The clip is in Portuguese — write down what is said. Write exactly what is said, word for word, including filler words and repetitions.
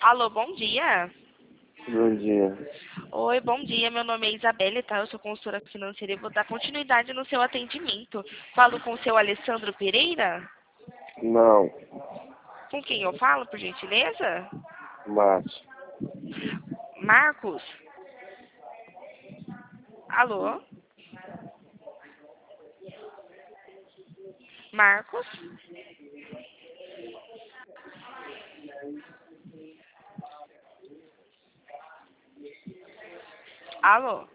Alô, bom dia. Bom dia. Oi, bom dia. Meu nome é Isabelle, tá? Eu sou consultora financeira e vou dar continuidade no seu atendimento. Falo com o seu Alessandro Pereira? Não, Com quem eu falo, por gentileza? Márcio. Marcos? Alô? Marcos? Alô?